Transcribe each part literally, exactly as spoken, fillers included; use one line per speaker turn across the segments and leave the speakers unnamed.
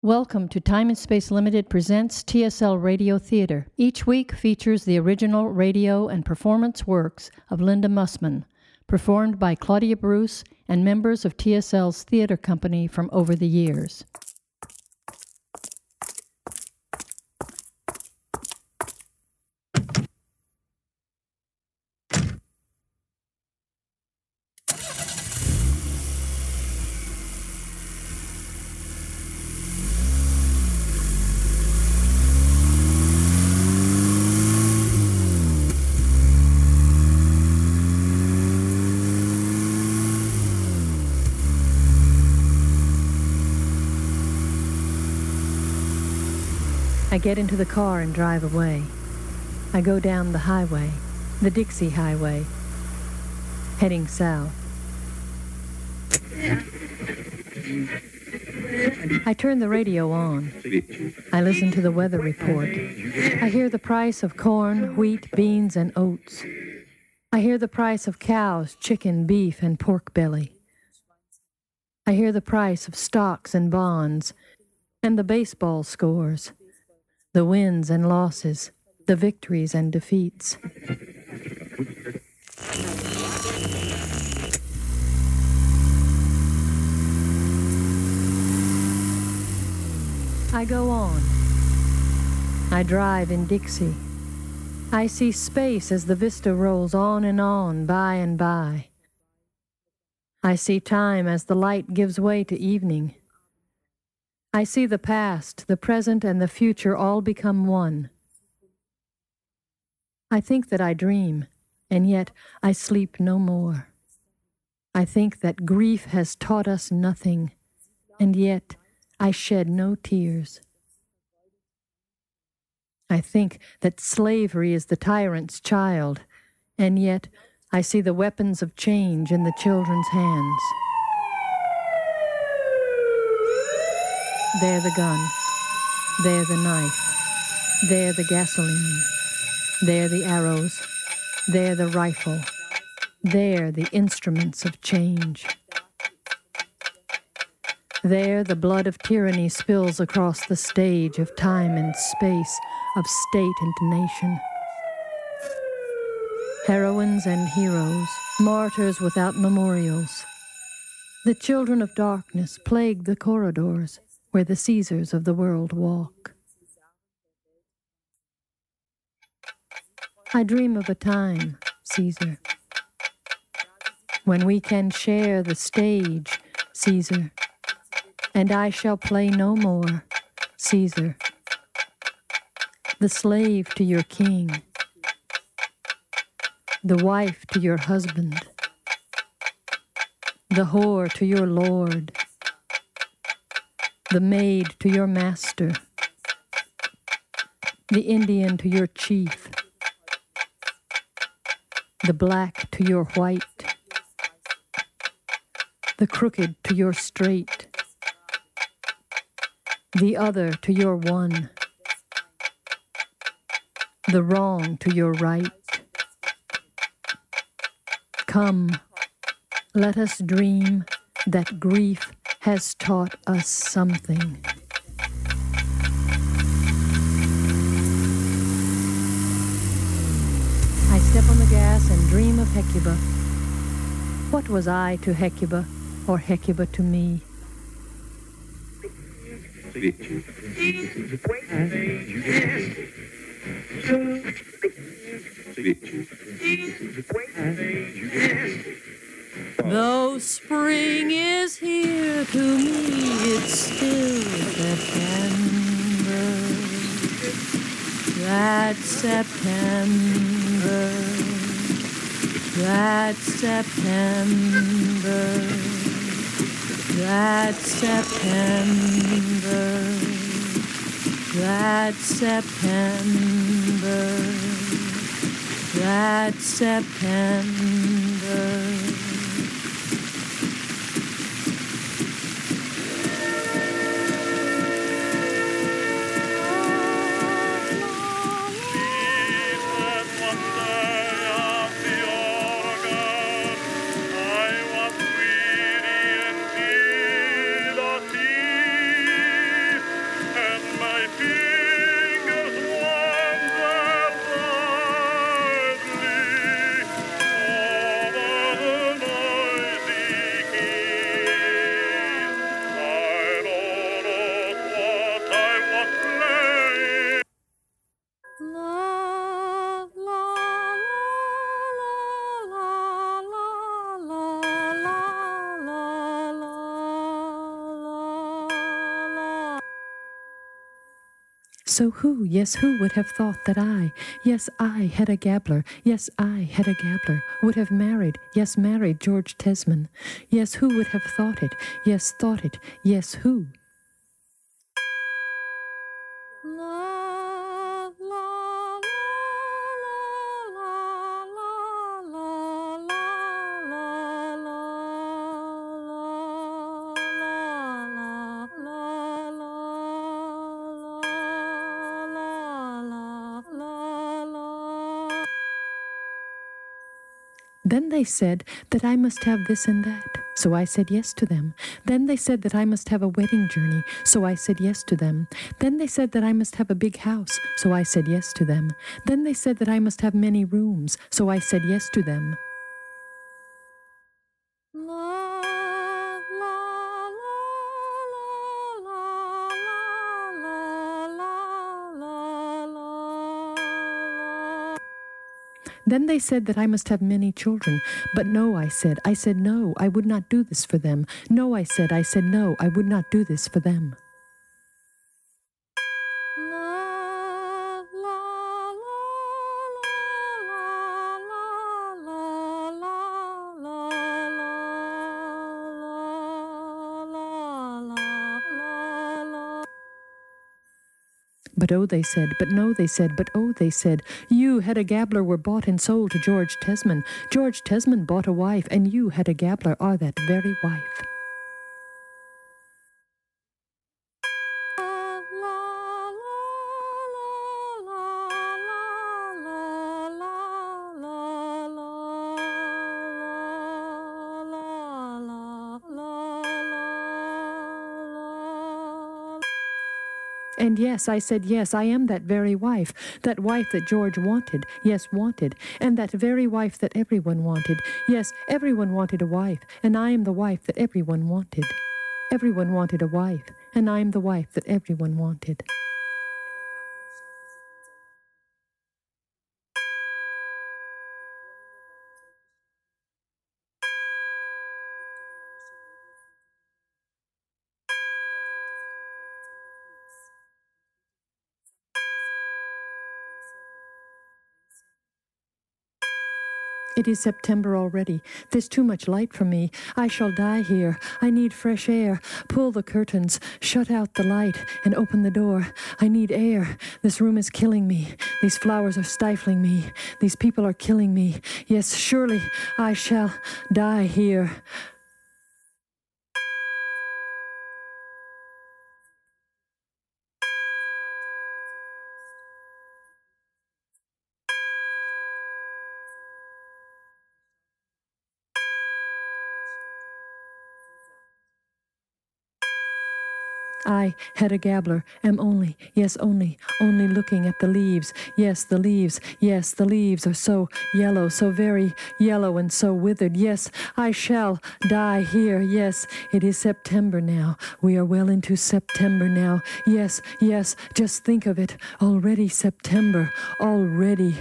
Welcome to Time and Space Limited presents T S L Radio Theater. Each week features the original radio and performance works of Linda Mussman, performed by Claudia Bruce and members of T S L's theater company from over the years. I get into the car and drive away. I go down the highway, the Dixie Highway, heading south. I turn the radio on. I listen to the weather report. I hear the price of corn, wheat, beans, and oats. I hear the price of cows, chicken, beef, and pork belly. I hear the price of stocks and bonds, and the baseball scores, the wins and losses, the victories and defeats. I go on. I drive in Dixie. I see space as the vista rolls on and on, by and by. I see time as the light gives way to evening. I see the past, the present, and the future all become one. I think that I dream, and yet I sleep no more. I think that grief has taught us nothing, and yet I shed no tears. I think that slavery is the tyrant's child, and yet I see the weapons of change in the children's hands. There the gun, there the knife, there the gasoline, there the arrows, there the rifle, there the instruments of change. There the blood of tyranny spills across the stage of time and space, of state and nation. Heroines and heroes, martyrs without memorials. The children of darkness plague the corridors where the Caesars of the world walk. I dream of a time, Caesar, when we can share the stage, Caesar, and I shall play no more, Caesar, the slave to your king, the wife to your husband, the whore to your lord, the maid to your master, the Indian to your chief, the black to your white, the crooked to your straight, the other to your one, the wrong to your right. Come, let us dream that grief has taught us something. I step on the gas and dream of Hecuba. What was I to Hecuba, or Hecuba to me? Though spring is here, to me it's still September. That September, that September, that September, that September, that September. So who, yes, who would have thought that I, yes, I, Hedda Gabler, yes, I, Hedda Gabler, would have married, yes, married George Tesman? Yes, who would have thought it? Yes, thought it. Yes, who? Then they said that I must have this and that, so I said yes to them. Then they said that I must have a wedding journey, so I said yes to them. Then they said that I must have a big house, so I said yes to them. Then they said that I must have many rooms, so I said yes to them. Then they said that I must have many children. But no, I said, I said no, I would not do this for them. No, I said, I said no, I would not do this for them. But oh, they said, but no, they said, but oh, they said, you, Hedda Gabler, were bought and sold to George Tesman. George Tesman bought a wife, and you, Hedda Gabler, are that very wife. And yes, I said, yes, I am that very wife, that wife that George wanted, yes, wanted, and that very wife that everyone wanted. Yes, everyone wanted a wife, and I am the wife that everyone wanted. Everyone wanted a wife, and I am the wife that everyone wanted. It is September already. There's too much light for me. I shall die here. I need fresh air. Pull the curtains, shut out the light, and open the door. I need air. This room is killing me. These flowers are stifling me. These people are killing me. Yes, surely I shall die here. I, Hedda Gabler, am only, yes, only, only looking at the leaves. Yes, the leaves, yes, the leaves are so yellow, so very yellow and so withered. Yes, I shall die here. Yes, it is September now. We are well into September now. Yes, yes, just think of it. Already September, already.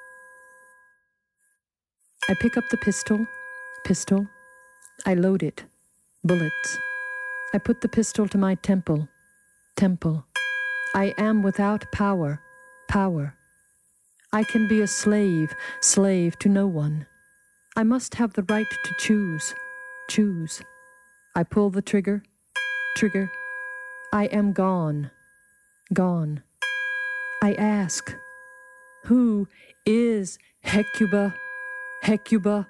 I pick up the pistol, pistol. I load it, bullets. I put the pistol to my temple, temple. I am without power, power. I can be a slave, slave to no one. I must have the right to choose, choose. I pull the trigger, trigger. I am gone, gone. I ask, who is Hecuba, Hecuba?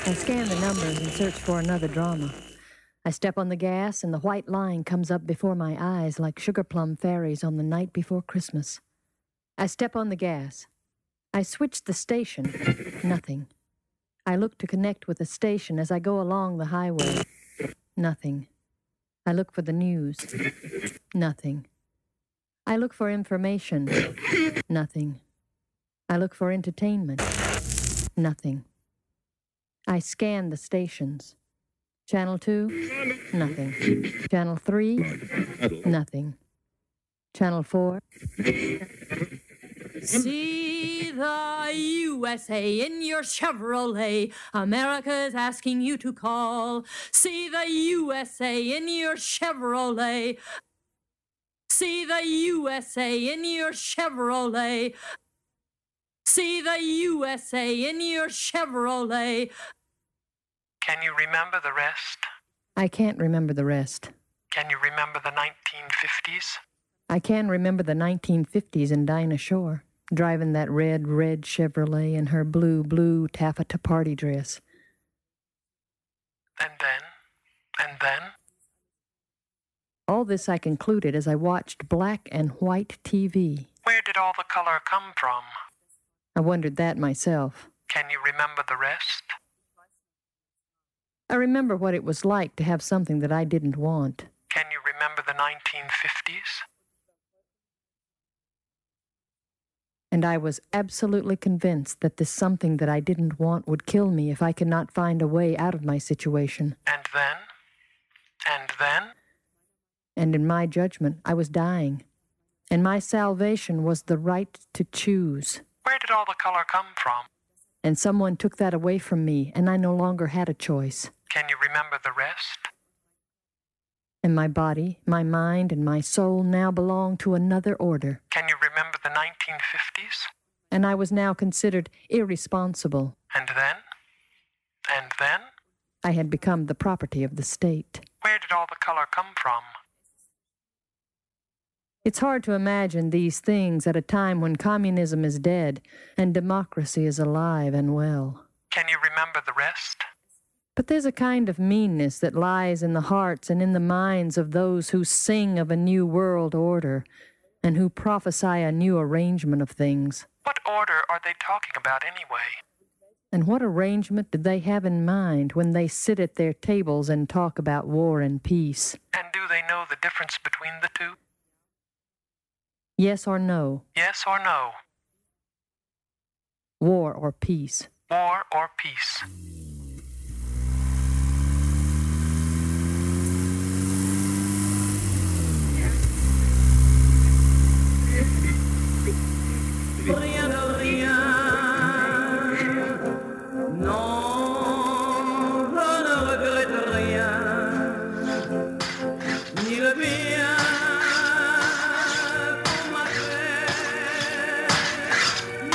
I scan the numbers and search for another drama. I step on the gas and the white line comes up before my eyes like sugar plum fairies on the night before Christmas. I step on the gas. I switch the station. Nothing. I look to connect with the station as I go along the highway. Nothing. I look for the news. Nothing. I look for information. Nothing. I look for entertainment. Nothing. I scan the stations. Channel two? Nothing. Channel three? Nothing. Channel four? See the U S A in your Chevrolet. America's asking you to call. See the U S A in your Chevrolet. See the U S A in your Chevrolet. See the U S A in your Chevrolet.
Can you remember the rest?
I can't remember the rest.
Can you remember the nineteen fifties?
I can remember the nineteen fifties and Dinah Shore, driving that red, red Chevrolet in her blue, blue taffeta party dress.
And then? And then?
All this I concluded as I watched black and white T V.
Where did all the color come from?
I wondered that myself.
Can you remember the rest?
I remember what it was like to have something that I didn't want.
Can you remember the nineteen fifties?
And I was absolutely convinced that this something that I didn't want would kill me if I could not find a way out of my situation.
And then? And then?
And in my judgment, I was dying. And my salvation was the right to choose.
Where did all the color come from?
And someone took that away from me, and I no longer had a choice.
Can you remember the rest?
And my body, my mind, and my soul now belong to another order.
Can you remember the nineteen fifties?
And I was now considered irresponsible.
And then? And then?
I had become the property of the state.
Where did all the color come from?
It's hard to imagine these things at a time when communism is dead and democracy is alive and well.
Can you remember the rest?
But there's a kind of meanness that lies in the hearts and in the minds of those who sing of a new world order and who prophesy a new arrangement of things.
What order are they talking about anyway?
And what arrangement did they have in mind when they sit at their tables and talk about war and peace?
And do they know the difference between the two?
Yes or no?
Yes or no?
War or peace?
War or peace?
Rien de rien, non, je ne regrette rien, ni le bien qu'on m'a fait, ni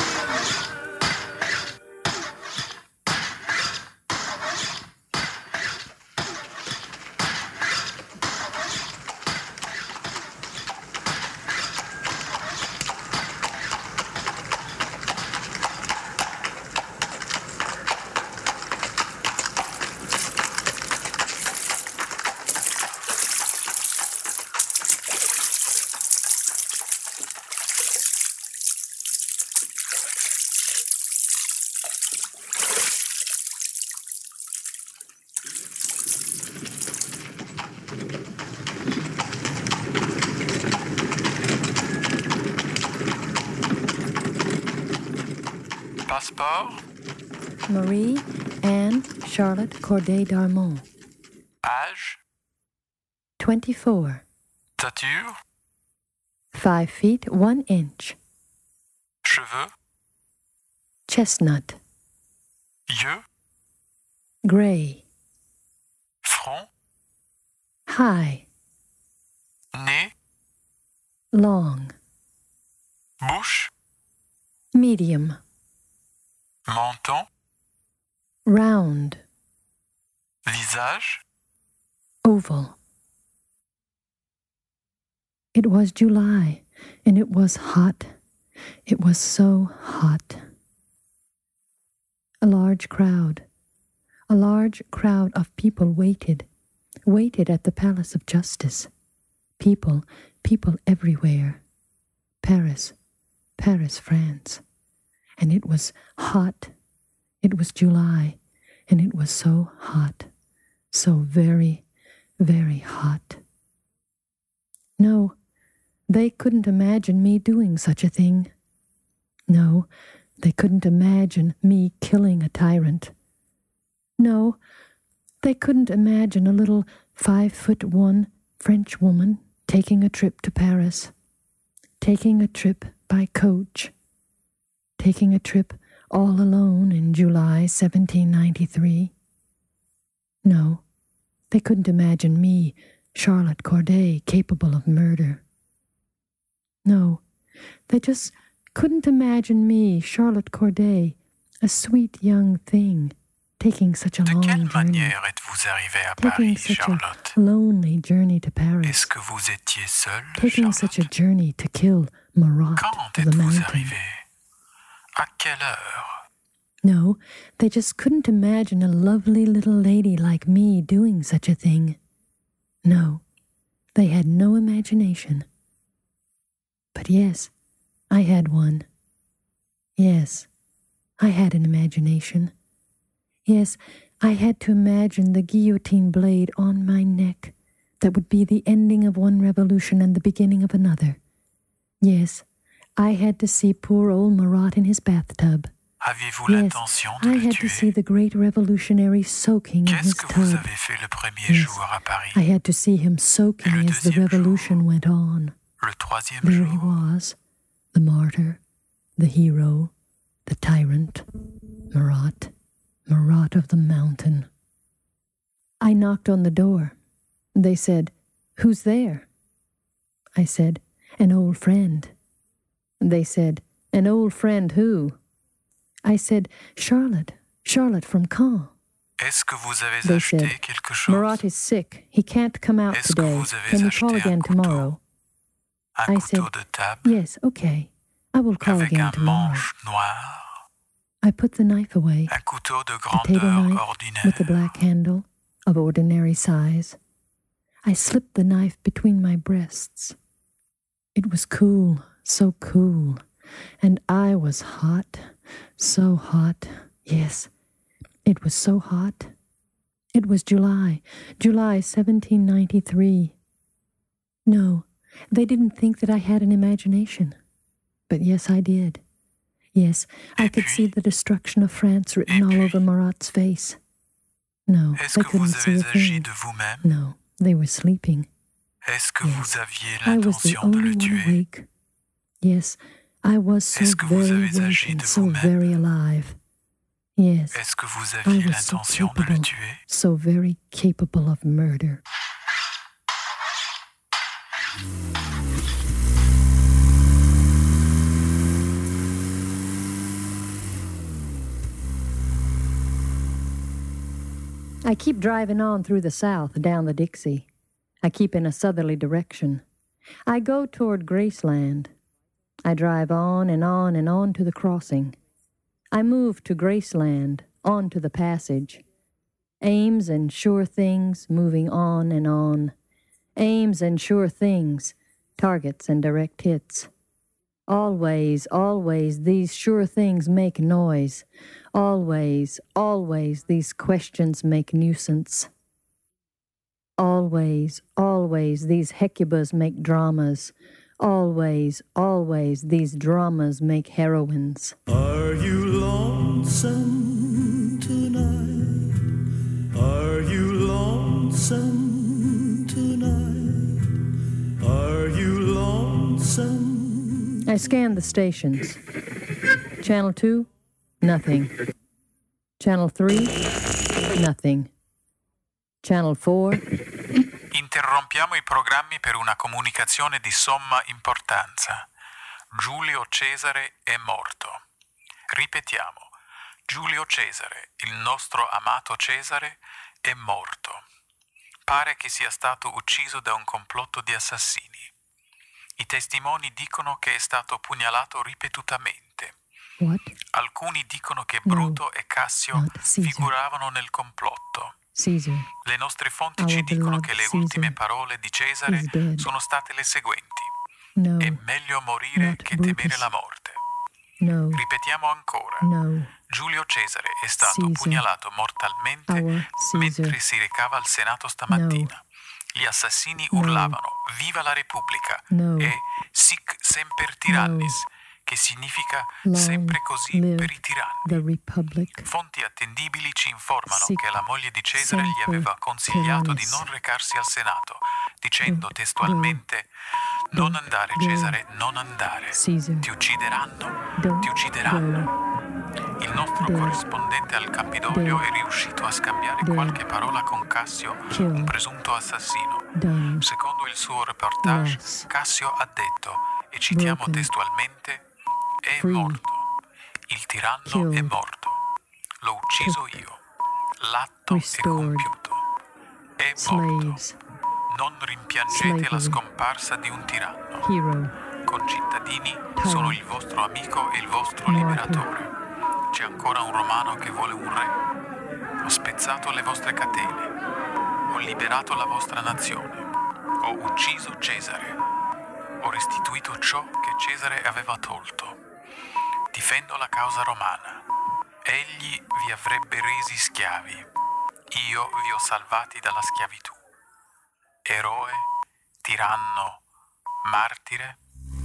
Passeport?
Marie Anne Charlotte Corday d'Armont.
Âge?
twenty-four.
Stature?
Five feet, one inch.
Cheveux?
Chestnut.
Yeux?
Gray.
Front?
High.
Nez?
Long.
Bouche?
Medium.
Menton?
Round.
Visage?
Oval. It was July, and it was hot. It was so hot. A large crowd. A large crowd of people waited, waited at the Palace of Justice. People, people everywhere. Paris, Paris, France. And it was hot. It was July, and it was so hot, so very, very hot. No, they couldn't imagine me doing such a thing. No, they couldn't imagine me killing a tyrant. No, they couldn't imagine a little five-foot-one French woman taking a trip to Paris, taking a trip by coach, taking a trip all alone in July seventeen ninety-three. No, they couldn't imagine me, Charlotte Corday, capable of murder. No, they just couldn't imagine me, Charlotte Corday, a sweet young thing, taking such a
De
long
quelle
journey,
manière êtes-vous arrivée à
taking
Paris,
such
Charlotte?
a lonely journey to Paris,
Est-ce que vous étiez seule,
taking such a
Charlotte?
journey to kill Marat
Quand
of the
êtes-vous
mountain.
arrivée? À quelle heure?
No, they just couldn't imagine a lovely little lady like me doing such a thing. No, they had no imagination. But yes, I had one. Yes, I had an imagination. Yes, I had to imagine the guillotine blade on my neck that would be the ending of one revolution and the beginning of another. Yes, I had to see poor old Marat in his bathtub.
Aviez-vous
Yes,
l'intention de
I
le
had to see
tuer?
the great revolutionary soaking in
Qu'est-ce
his
que vous
tub.
avez fait le premier
Yes,
jour à Paris?
I had to see him
Et
soaking
le
as the
deuxième
revolution
jour?
went on.
Le troisième
There he
jour?
was, the martyr, the hero, the tyrant, Marat, Marat of the mountain. I knocked on the door. They said, "Who's there?" I said, "An old friend." They said, "An old friend who?" I said, "Charlotte, Charlotte from Caen."
Est-ce que vous avez
They
acheté
said,
quelque chose?
"Marat is sick. He can't come out
Est-ce que
today.
vous avez
Can you
acheté
call
un
again
couteau?
tomorrow?"
Un
I
couteau
said,
de table
"Yes, okay. I will call
avec
again
un
tomorrow."
manche noir,
I put the knife away,
un couteau de
a table
grandeur
knife
ordinaire.
with the black handle, of ordinary size. I slipped the knife between my breasts. It was cool, so cool, and I was hot, so hot. Yes, it was so hot. It was July, July seventeen ninety-three. No, they didn't think that I had an imagination. But yes, I did. Yes, I
Et
could
puis?
see the destruction of France written
Et
all
puis?
over Marat's face. No,
Est-ce
they
que
couldn't
vous
see
avez
a
agi
thing.
de vous-même?
No, they were sleeping.
Est-ce que
Yes,
vous aviez
I was the
l'intention de
only
le
one
tuer?
awake. Yes, I was so
Est-ce que vous
very
avez
awake
agi
and
de
so
vous-même?
very alive. Yes,
Est-ce que vous
I
aviez
was so
l'intention de le
capable,
tuer?
so very capable of murder. I keep driving on through the south, down the Dixie. I keep in a southerly direction. I go toward Graceland. I drive on and on and on to the crossing. I move to Graceland, on to the passage. Aims and sure things, moving on and on. Aims and sure things, targets and direct hits. Always, always, these sure things make noise. Always, always, these questions make nuisance. Always, always, these Hecubas make dramas. Always, always, these dramas make heroines.
Are you lonesome tonight? Are you lonesome tonight? Are you lonesome?
I scanned the stations. Channel two, nothing. Channel three, nothing. Channel four,
Interrompiamo i programmi per una comunicazione di somma importanza. Giulio Cesare è morto. Ripetiamo. Giulio Cesare, il nostro amato Cesare, è morto. Pare che sia stato ucciso da un complotto di assassini. I testimoni dicono che è stato pugnalato ripetutamente.
what?
Alcuni dicono che Bruto e Cassio
not Caesar.
figuravano nel complotto.
Caesar,
Le nostre fonti
Our
ci dicono
beloved
che le
Caesar
ultime parole di Cesare
is dead.
sono state le seguenti:
no,
è meglio morire
not
che
Brutus.
temere la morte.
no,
Ripetiamo ancora.
no,
Giulio Cesare è stato
Caesar,
pugnalato mortalmente
our Caesar.
mentre si recava al Senato stamattina. Gli assassini
No.
urlavano «Viva la Repubblica»
No.
e «Sic semper tyrannis», che significa
Long
«sempre così
live
per i tiranni».
the Republic.
Fonti attendibili ci informano
Sic
che la moglie di Cesare gli
semper
aveva consigliato di
tyrannis.
non recarsi al Senato, dicendo
Go,
testualmente «Non
Don't
andare,
go.
Cesare, non andare.
Caesar,
Ti uccideranno,
don't
ti uccideranno».
go.
Il nostro
Dead.
corrispondente al Campidoglio
Dead.
è riuscito a scambiare
Dead.
qualche parola con Cassio,
Kill.
un presunto assassino.
Done.
Secondo il suo reportage,
Less.
Cassio ha detto, e citiamo
Broken.
testualmente, è
Free.
morto. Il tiranno
Killed.
è morto. L'ho ucciso io. L'atto è
Restored.
compiuto. È morto.
Slaves,
Non rimpiangete la
Slavery.
scomparsa di un tiranno.
hero,
Concittadini, sono il vostro amico e il vostro liberatore. C'è ancora un romano che vuole un re. Ho spezzato le vostre catene. Ho liberato la vostra nazione. Ho ucciso Cesare. Ho restituito ciò che Cesare aveva tolto. Difendo la causa romana. Egli vi avrebbe resi schiavi. Io vi ho salvati dalla schiavitù. Eroe, tiranno, martire.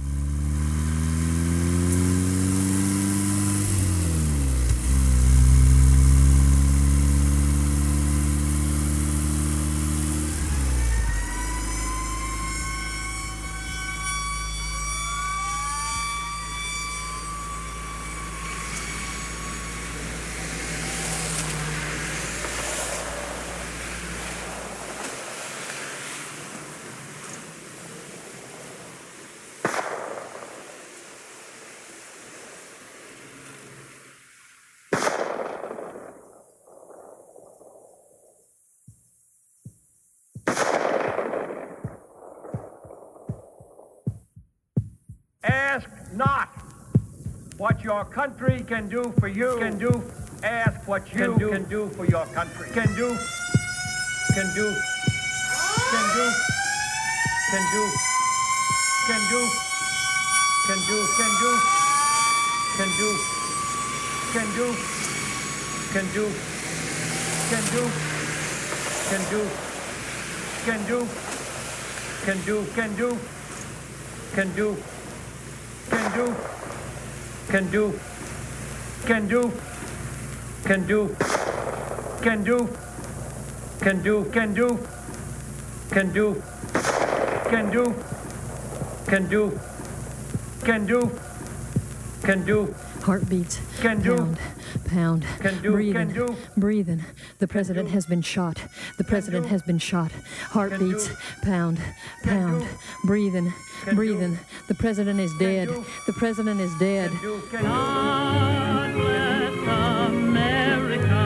Ask not what your country can do for you. Can do. Ask what you can do, can do for your country. Can do. Can do. Can do. Can do. Can do. Can do. Can do. Can do. Can do. Can do. Can do. Can do. Can do. Can do. Can do. Can do. Can do, can do, can do, can do, can do, can do, can do, can do, can do, can do, can do, can do.
Heartbeats,
Can do.
pound, pound,
Can do,
breathing,
can do.
breathing. The president
do.
has been shot. The president
do.
has been shot. Heartbeats,
do.
pound,
Can
pound,
do.
breathing,
Can
breathing.
do.
The president is dead.
do.
The president is dead.
Can do, can do.
God bless America,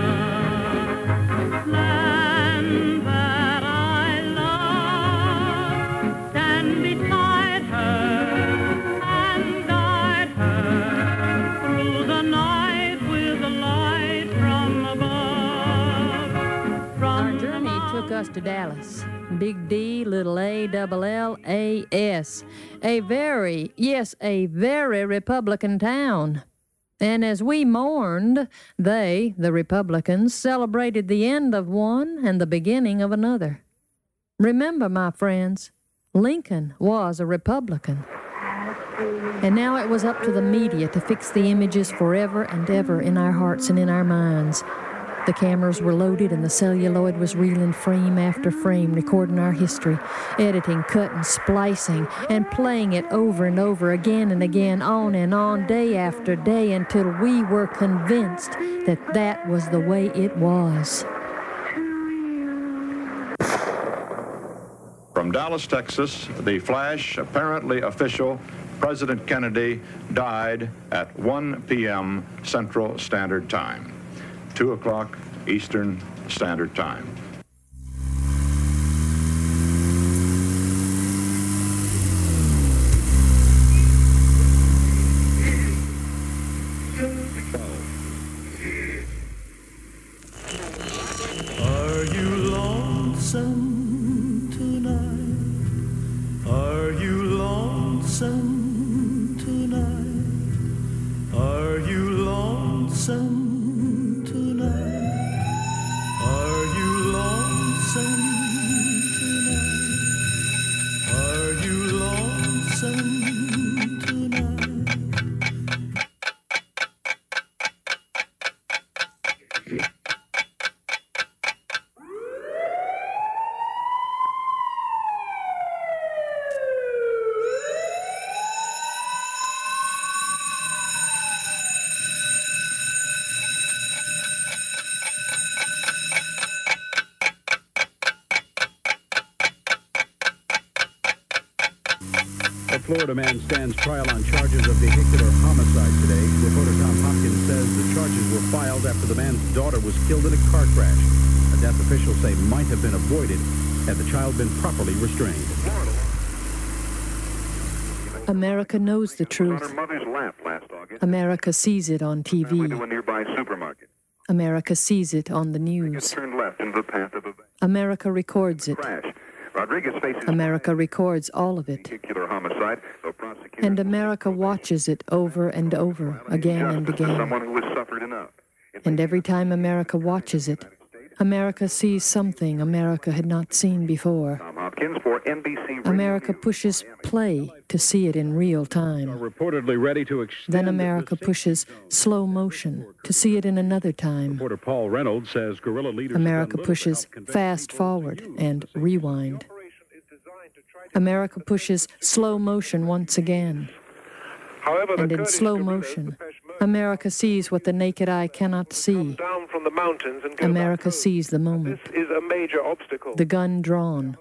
land that I love. Stand beside her and guide her through the night with the light from above. From
Our journey took us to Dallas. Big D, little A, double L, A, S. A very, yes, a very Republican town. And as we mourned, they, the Republicans, celebrated the end of one and the beginning of another. Remember, my friends, Lincoln was a Republican. And now it was up to the media to fix the images forever and ever in our hearts and in our minds. The cameras were loaded and the celluloid was reeling frame after frame, recording our history, editing, cutting, splicing, and playing it over and over again and again, on and on, day after day, until we were convinced that that was the way it was.
From Dallas, Texas, the flash, apparently official, President Kennedy died at one p m Central Standard Time, two o'clock Eastern Standard Time.
A Florida man stands trial on charges of vehicular homicide today. Reporter Tom Hopkins says the charges were filed after the man's daughter was killed in a car crash. A death officials say might have been avoided had the child been properly restrained.
America knows the truth. America sees it on T V. America sees it on the news. America records it. America records all of it. And America watches it over and over, again and again. And every time America watches it, America sees something America had not seen before. America pushes play to see it in real time.
Reportedly ready to extend
Then America pushes slow motion to see it in another time.
Reporter Paul Reynolds says guerrilla leaders
America pushes fast forward and rewind. America pushes slow motion once again.
However,
And in slow motion, America sees what the naked eye cannot see.
down from the mountains and go
America
back home.
sees the moment.
This is a major obstacle.
The gun drawn.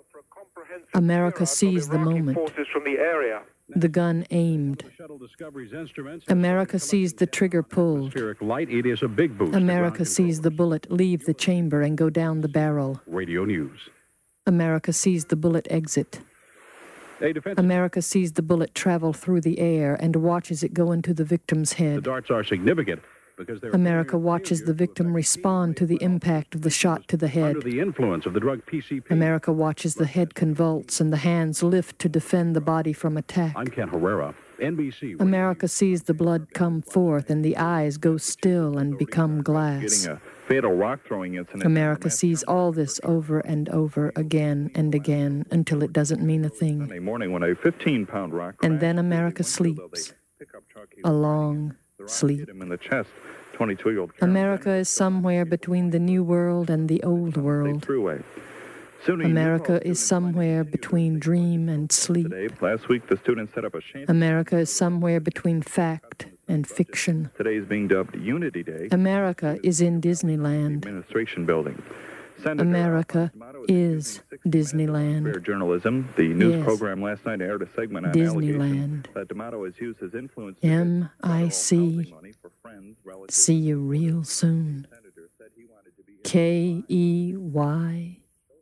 America sees the moment.
Forces from the area.
The gun aimed.
Shuttle Discovery's instruments.
America sees the trigger pulled.
Atmospheric light. It is a big boost.
America sees the bullet leave the chamber and go down the barrel.
Radio News.
America sees the bullet exit.
A defense.
America sees the bullet travel through the air and watches it go into the victim's
The
head.
darts are significant because they're
America watches the victim respond to the impact of the shot to the head.
under the influence of the drug P C P.
America watches the head convulse and the hands lift to defend the body from attack.
I'm Ken Herrera, N B C.
America sees the blood come forth and the eyes go still and become glass.
Getting a fatal rock throwing incident.
America sees all this over and over again and again until it doesn't mean a thing.
Sunday morning when a fifteen pound rock
And then
crashed
America
into the window of
sleeps.
a pickup truck he
A
was
long
driving. The rock
sleep.
hit him in the chest. twenty-two-year-old Karen
America is somewhere between the new world and the old
State
world.
Thruway. Soon
America is somewhere between dream and sleep.
Today, last week, the students set up a shanty.
America is somewhere between fact and fiction.
Today is being dubbed Unity Day.
America is in
The
Disneyland.
administration building. Senator
America
D'Amato
is
giving six minutes on
Disneyland.
fair journalism. The news
Yes.
program last night aired a segment on
Disneyland.
allegations that D'Amato has used his influence to
M
get
I
federal
C.
housing money for friends, relatives.
See you real soon.
The senator said he wanted to be
K E Y.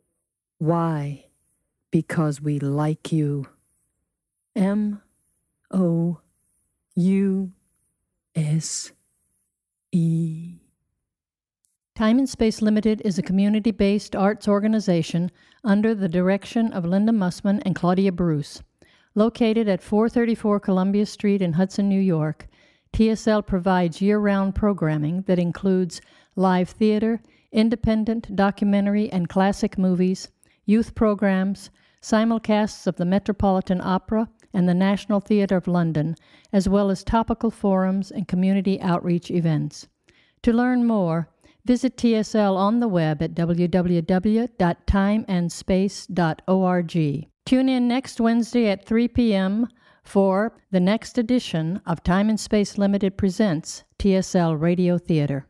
Why? Because we like you. M O U S E. Time and Space Limited is a community-based arts organization under the direction of Linda Mussman and Claudia Bruce. Located at four thirty-four Columbia Street in Hudson, New York, T S L provides year-round programming that includes live theater, independent, documentary, and classic movies, youth programs, simulcasts of the Metropolitan Opera and the National Theatre of London, as well as topical forums and community outreach events. To learn more, visit T S L on the web at w w w dot time and space dot org. Tune in next Wednesday at three p.m. for the next edition of Time and Space Limited presents T S L Radio Theater.